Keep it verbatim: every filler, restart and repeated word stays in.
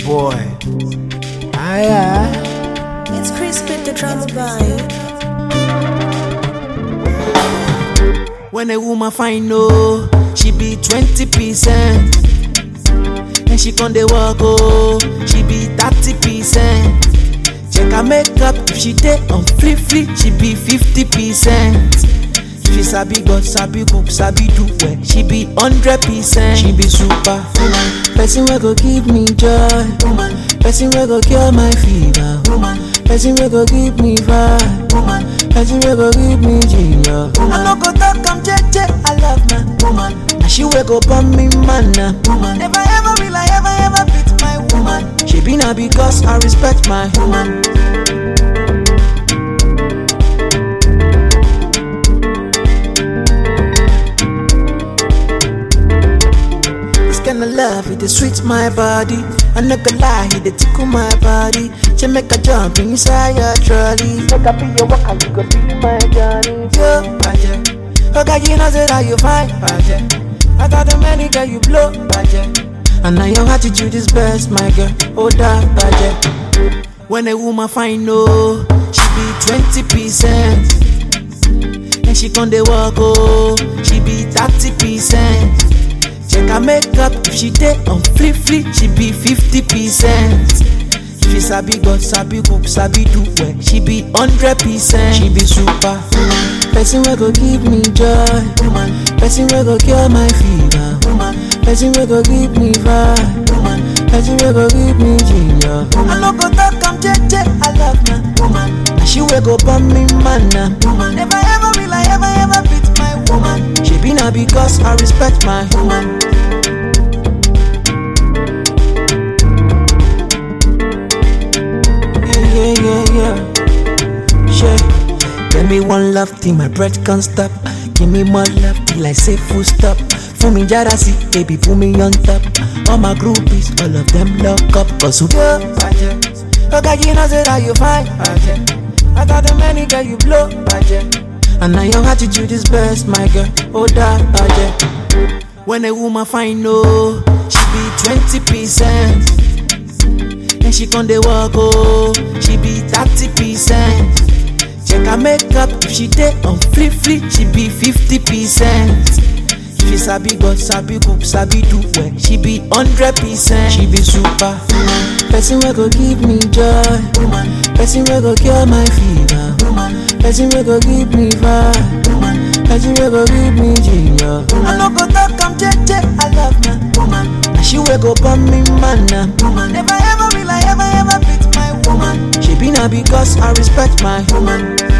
boy. Aye, aye. It's Chris with the drama vibe. When a woman find no, she be twenty percent. And she con dey walk oh, she be thirty percent. Check her makeup, if she dey on flip flip, she be fifty percent. She sabi God, sabi cook, sabi do well, she be hundred percent. She be super woman, person wey go give me joy, woman. Person wey go cure my fever, woman. Person wey go give me vibe, woman. Person wey go give me ginger, woman. I no go talk, I'm J J, I love my woman. And she wey go burn me manna, woman. Never ever will I ever ever beat my woman. She be na because I respect my woman. Kinda love it, it sweet my body. I no go lie, it tickle my body. She make a jump inside your trolley. Make a be your walker, you go be my Johnny. Yo, Baje. Okay, you know that you fine, Baje. I got the many girl you blow, Baje. And now your attitude is best, my girl. Oh, that, Baje. When a woman find no, she be twenty percent. And she con dey walk oh, she be thirty percent. Check her makeup, if she dey on flip flip, she be fifty percent. She sabi God, sabi cook, sabi do well, she be hundred percent. She be super woman, person wey go give me joy, woman. Person wey go cure my fever, woman. Person wey go give me vibe, woman. Person wey go give me ginger, woman. I no go talk, I'm J J, I love my woman. And she wey go burn me manna, woman. Never ever will I ever ever beat my woman. She be na because I respect my woman. Yeah, yeah, yeah. Sure. Give me one love till my breath can't stop. Give me more love till I say full stop. For me, Jarasi, baby, put me on top. All my groupies, all of them lock up. Cause you go, Baje. Okay, you know that you fine, Baje. I got the many girl you blow, Baje. And now your attitude is best, my girl. Oh, that, Baje. When a woman find no, she be twenty percent. And she con dey walk oh, she be thirty percent. Check her makeup, if she dey on flip flip, she be fifty percent. She sabi God, sabi cook, sabi do well, she be hundred percent. She be super woman, person wey go give me joy, woman. Person wey go cure my fever, woman. Person wey go give me vibe, woman. Person wey go give me ginger, woman. I no go talk, I'm J J, I love my woman. And she wey go burn me manna, woman. Never ever will I ever ever beat my woman. She be na because I respect my woman.